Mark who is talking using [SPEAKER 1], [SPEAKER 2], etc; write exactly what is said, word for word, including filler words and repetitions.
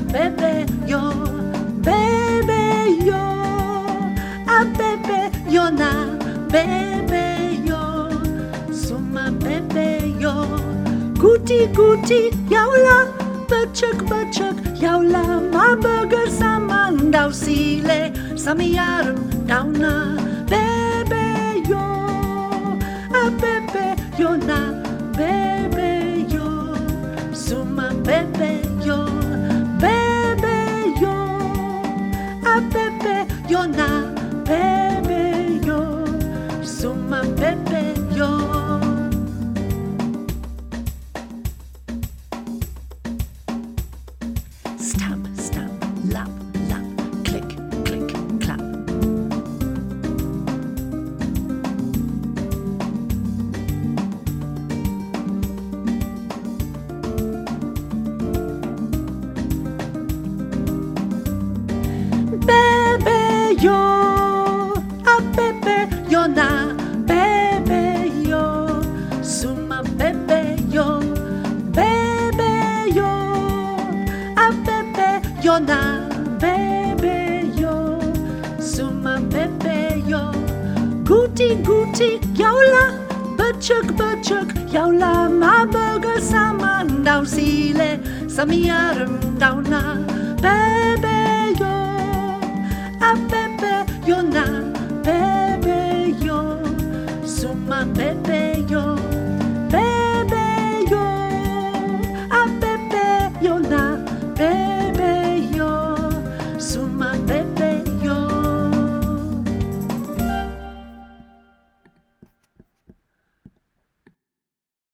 [SPEAKER 1] bebe yo, bebe yo, a bebe yo na, bebe yo, suma bebe yo, guti guti yaula, bachuk bachuk yaula, ma burger saman dau sile, samiyarum dauna, bebe yo, a bebe yo na, bebe yo, suma bebe yo, bebe yo, a bebe yo na, bebe yo, suma bebe yo. Stamp, stamp, lap, lap, click, click, clap. Bebe yo, a bebe yo na, bebe yo, suma bebe yo, bebe yo, a bebe yo na, bebe yo, suma bebe yo, guti guti yaula, bachuk bachuk yaula, ma burger saman dau sile, samiyarum dauna, bebe yo, a bebe yo na.